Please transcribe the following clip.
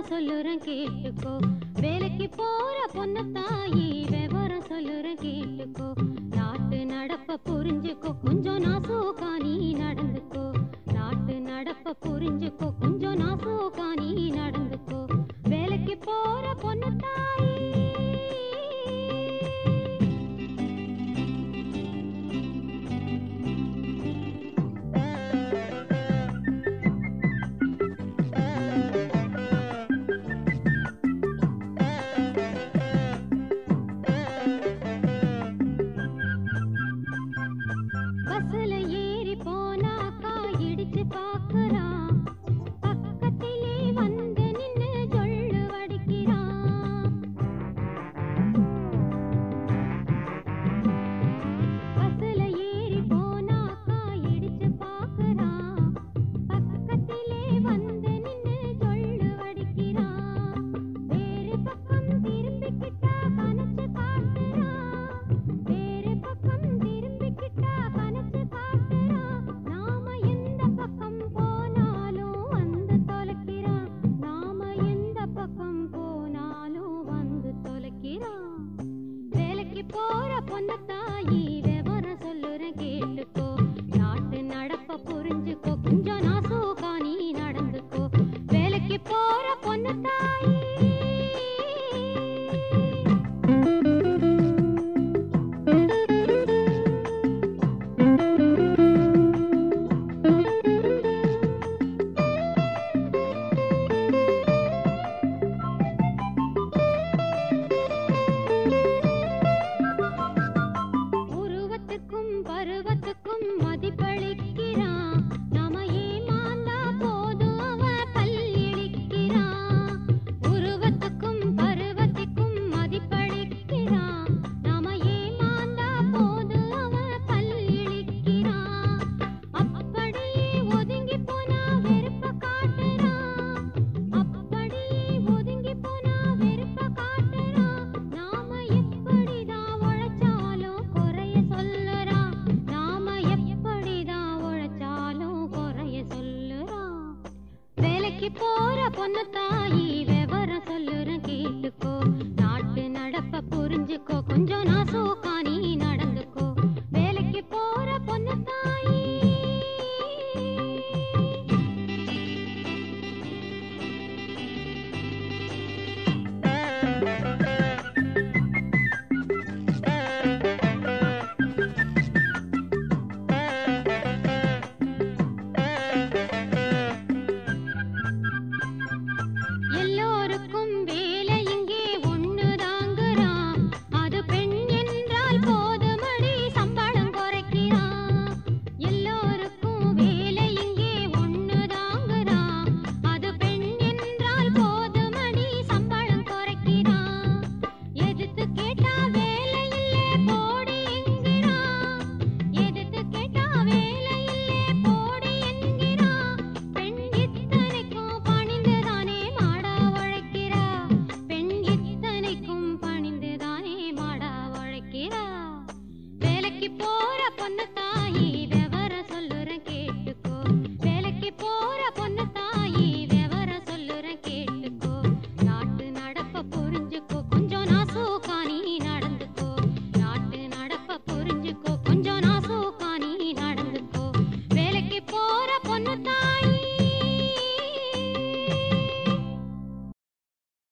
சொல்லுறேன் கேட்டுக்கோ. வேலைக்கு போற பொண்ணு தாயி விவரம் சொல்லுறேன் கேட்டுக்கோ. நாட்டு நடப்ப புரிஞ்சுக்கோ, கொஞ்சம் நாசூக்கா நீ நடந்துக்கோ. நாட்டு நடப்ப புரிஞ்சுக்கோ, கொஞ்சம் நாசூக்கா நீ நடந்துக்கோ. வேலைக்கு போற பொண்ணு தாயி பஸ்ல ஏறி போனாக்கா இடிச்சு பாக்குறான். பக்கத்திலே வந்து நின்னு சொல்லு வடிக்கிறான். பஸ்ல ஏறி போனாக்கா இடிச்சு பாக்குறான். பக்கத்திலே வந்து நின்னு சொல்லு வடிக்கிறான். வேறு பக்கம் திரும்பிக்கிட்டா கனச்சு காட்டுறான். வேறு பக்கம் திரும்பிக்கிட்டா கனச்சு காட்டுறான். நாம எந்த பக்கம் போனாலும் வந்து தொலைக்கிறான். நாம எந்த பக்கம் போனாலும் வந்து தொலைக்கிறான். வேலைக்கு போற பொண்ணு தாயி விவரம் சொல்லுறேன் கேட்டுக்கோ. நாட்டு நடப்ப புரிஞ்சுக்கோ, கொஞ்சம் நாசூக்கா நீ நடந்துக்கோ. வேலைக்கு போற பொண்ணு தாயி உருவத்துக்கும் பருவத்துக்கும் மதிப்பளிக்கிறான். நாம ஏமாந்தா போதும் அவன் பல்லிழிக்கிறான். உருவத்துக்கும் பருவத்துக்கும் மதிப்பளிக்கிறான். நாம ஏமாந்தா போதும் அவன் பல்லிழிக்கிறான். அப்படியே ஒதுங்கி போனா வெறுப்ப காட்டுறான். அப்படியே ஒதுங்கி போனா வெறுப்ப காட்டுறான். நாம எப்படிதான் உழைச்சாலும் குறைய சொல்லுறான். நாம எப்படிதான் உழைச்சாலும் குறைய சொல்லுறான். வேலைக்கு போற பொண்ணு தாயி விவரம் சொல்லுறேன் கேட்டுக்கோ. நாட்டு நடப்ப புரிஞ்சுக்கோ, கொஞ்சம் நாசூக்கா நீ நடந்துக்கோ. வேலைக்கு போற பொண்ணு தாயி எல்லோருக்கும் வேலை இங்கே ஒண்ணுதாங்குறான். அது பெண் என்றால் போதுமடி சம்பளம் குறைக்கிறான். எல்லோருக்கும் வேலை இங்கே ஒண்ணுதாங்குறான். அது பெண் என்றால் போதுமடி சம்பளம் குறைக்கிறான். எதிர்த்து கேட்டா வேலை இல்லே போடி என்கிறான். எதிர்த்து கேட்டா வேலை இல்லே போடி என்கிறான். பெண் இத்தனைக்கும் பணிந்துதானே மாடா உழைக்கிறா. பெண் இத்தனைக்கும் பணிந்துதானே மாடா உழைக்கிறா. வேலைக்கு போற பொண்ணு தாயி